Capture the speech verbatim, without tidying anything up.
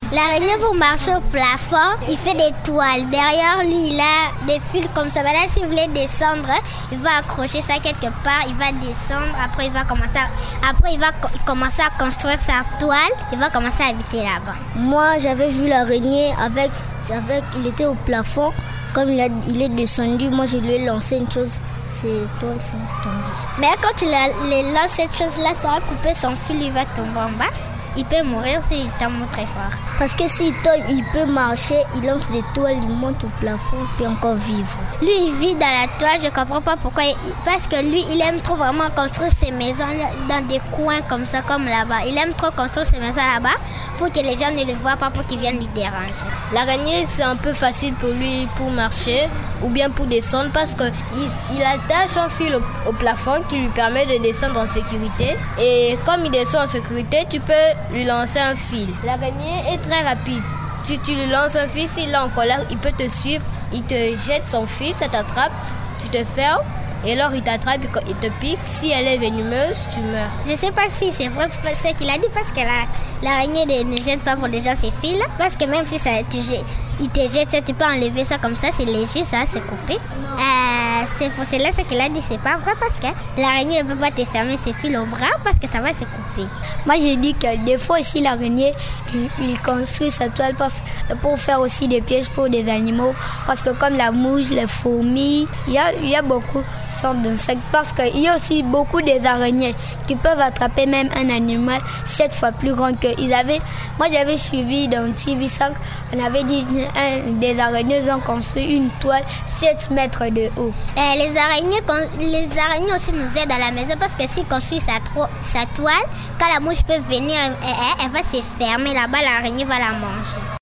L'araignée, pour marcher au plafond, il fait des toiles. Derrière lui, il a des fils comme ça. Maintenant, si vous voulez descendre, il va accrocher ça quelque part. Il va descendre. Après, il va commencer à, après, il va co- commencer à construire sa toile. Il va commencer à habiter là-bas. Moi, j'avais vu l'araignée avec, avec, il était au plafond. Comme il, a, il est descendu, moi, je lui ai lancé une chose. Ses toiles sont tombées. Mais quand il, a, il lance cette chose-là, ça va couper son fil. Il va tomber en bas. Il peut mourir s'il tombe très fort. Parce que s'il tombe, il peut marcher, il lance des toiles, il monte au plafond, puis encore vivre. Lui, il vit dans la toile, je comprends pas pourquoi. Parce que lui, il aime trop vraiment construire ses maisons dans des coins comme ça, comme là-bas. Il aime trop construire ses maisons là-bas pour que les gens ne le voient pas, pour qu'ils viennent lui déranger. L'araignée, c'est un peu facile pour lui pour marcher ou bien pour descendre parce qu'il il attache un fil au, au plafond qui lui permet de descendre en sécurité. Et comme il descend en sécurité, tu peux lui lancer un fil. L'araignée est très rapide. Si tu lui lances un fil, s'il est en colère, il peut te suivre. Il te jette son fil, ça t'attrape, tu te fermes. Et alors il t'attrape, il te pique. Si elle est venimeuse, tu meurs. Je sais pas si c'est vrai ce qu'il a dit parce que la, l'araignée ne, ne jette pas pour les gens ses fils. Parce que même si ça, tu jettes, il te jette ça, tu peux enlever ça comme ça, c'est léger, ça, c'est coupé. Euh, c'est pour cela ce qu'il a dit, c'est pas vrai parce que l'araignée ne peut pas te fermer ses fils au bras parce que ça va se couper. Moi j'ai dit que des fois aussi l'araignée, il, il construit sa toile parce, pour faire aussi des pièges pour des animaux. Parce que comme la mouche, les fourmis, il y a, il y a beaucoup de sortes d'insectes. Parce qu'il y a aussi beaucoup des araignées qui peuvent attraper même un animal sept fois plus grand qu'ils avaient. Moi j'avais suivi dans T V cinq, on avait dit un, des araignées ont construit une toile sept mètres de haut. Euh, les, araignées, les araignées aussi nous aident à la maison parce que s'ils construisent sa, tro- sa toile, quand la mouche peut venir, elle, elle, elle va se fermer là-bas, l'araignée va la manger.